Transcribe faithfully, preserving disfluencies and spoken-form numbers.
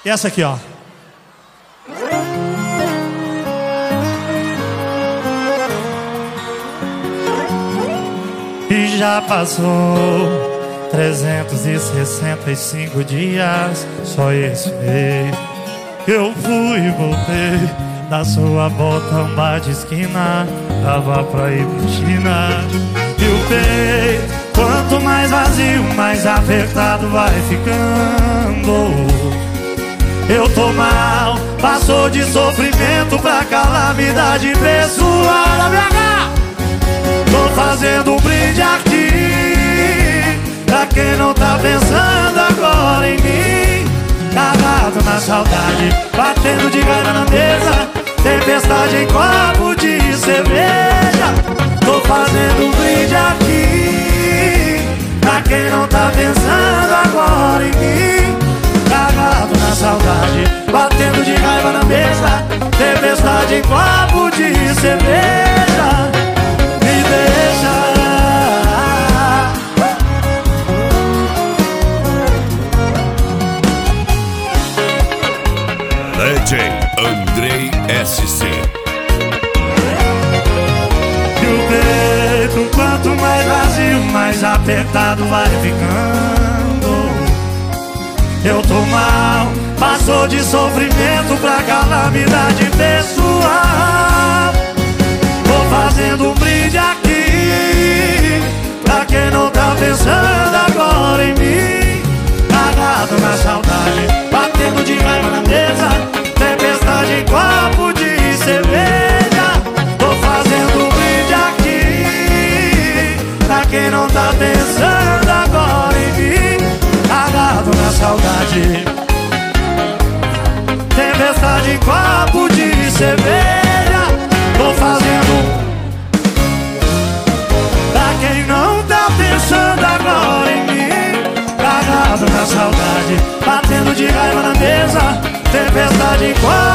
E essa aqui, ó. E já passou trezentos e sessenta e cinco dias, só esse mês. Eu fui e voltei da sua botamba de esquina, tava pra ir pra China. E o peito, quanto mais vazio, mais apertado vai ficando. Eu tô mal, passou de sofrimento pra calamidade pessoal. Tô fazendo um brinde aqui pra quem não tá pensando agora em mim. Agarrado na saudade, batendo de raiva na mesa, tempestade em copo de cerveja. Tô fazendo um brinde aqui pra quem não tá pensando agora em mim. Agarrado na saudade, batendo de raiva na mesa, tempestade em copo de cerveja. Me deixa. D J Andrei S C. E o peito, quanto mais vazio, mais apertado vai ficando. Eu tô mal, passou de sofrimento pra calamidade pessoal. Tô fazendo um brinde aqui pra quem não tá pensando agora em mim. Agarrado na saudade, batendo de raiva na mesa, tempestade em copo de cerveja. Tô fazendo um brinde aqui pra quem não tá pensando agora em mim. Agarrado na saudade, tempestade em copo de cerveja. Tô fazendo pra quem não tá pensando agora em mim. Agarrado na saudade, batendo de raiva na mesa, tempestade em copo